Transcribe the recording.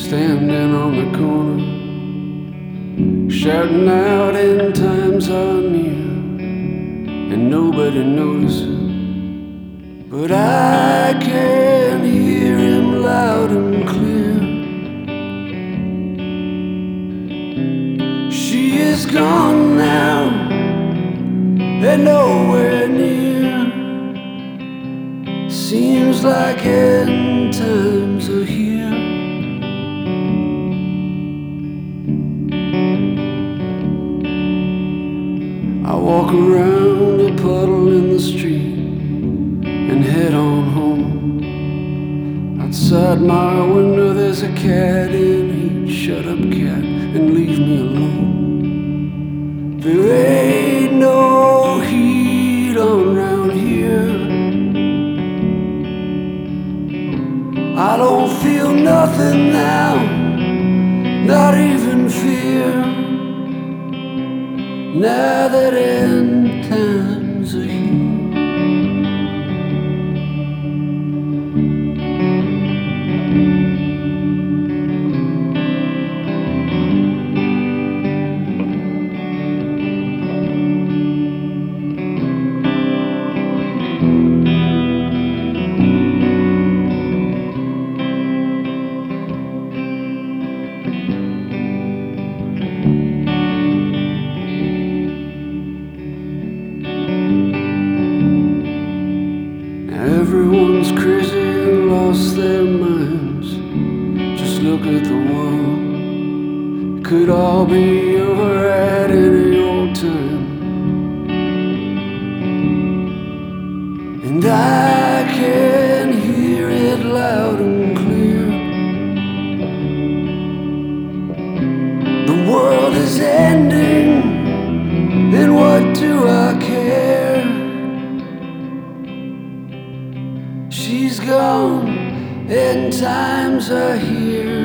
standing on the corner, shouting out in times are near, and nobody notices, but I can hear him loud and clear. She is gone now, and nowhere near. Seems like end times are here. I walk around a puddle in the street and head on home. Outside my window there's a cat in heat. Shut up, cat, and leave me alone. There ain't no heat on round here. I don't feel nothing now, not even fear. Now that end times are here. Everyone's crazy and lost their minds. Just look at the world. It could all be over at any old time. And I can hear it loud and clear. The world is ending, and what do I care? She's gone and times are here.